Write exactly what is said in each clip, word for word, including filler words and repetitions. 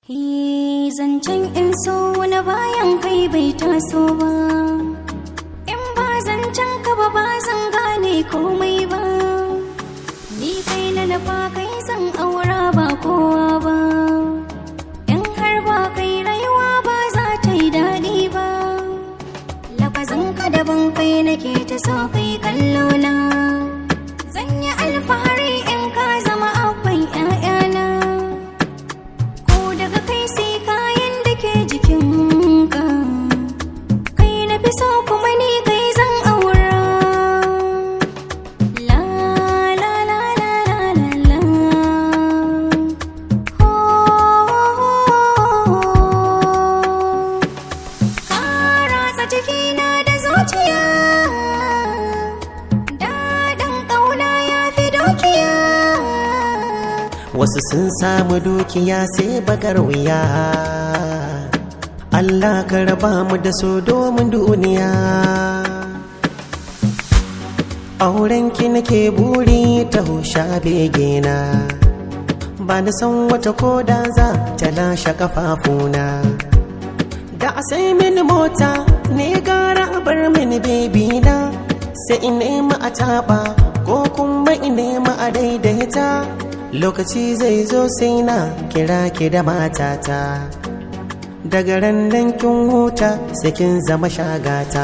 Hi zancen in so na bayan kai bai taso ba, in ba zancen ka ba ba zan gane komai ba. Ni kai na nafa kai zan aura ba kowa ba, in har ba kai rayuwa ba za ta yi daɗi ba. Lafazin ka daban kai nake ta so kai kallo na, zan yi alfahari in ka zama abban 'ya'yana. So kuma ni kai zan aura. La la la la la la ho ka ratsa jikina da zuciya, daɗin ƙauna ya fi dukiya. Wasu sun samu dukiya sai bakar wuya, Allah ka raba mu da so domin duniya. Aurenki nake buri ta husha begena, ba na san wata koda za ta lashe kafafuna. Da a sai mini mota ne gara a bar mini bebi na, sai in nema a taɓa ko kuma in nema a daidaita. Lokaci zai zo sai na kira ki da matata, daga ran nan kin huta sai kin zama shagata.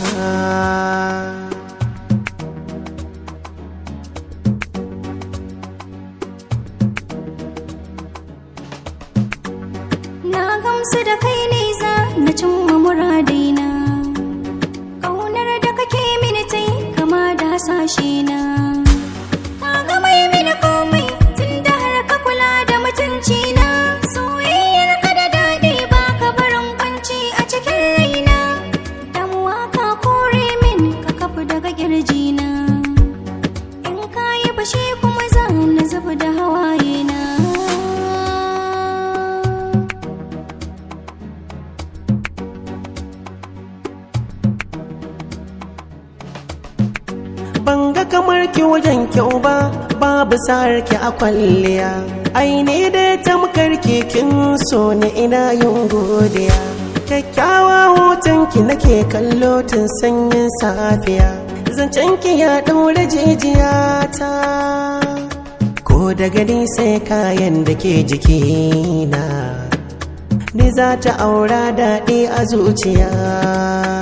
Na gamsu da kai ne za na cimma muradina, ƙaunar da kake mini tai kama da hasashe na. Ka ga mai mini komai tun da har ka kula da mutunci na. Soyayyar ka da daɗi ba ka barin kwanci a cikin raina, damuwa ka kore min ka kafu daga kirjina. In ka yi bashi kuma za na zuba da hawaye na. Ban ga kamar ki wajen kyau ba, babu sa'ar ki a kwalliya. Ai ne dai tamkar ki kin so ni ina yin godiya. Kyakkyawa hoton ki nake kallo tun sanyin safiya, zancen ki ya ɗaure jijiyata. Ko da gani sai kayan da ke jikina, ni za ta aura daɗi a zuciya.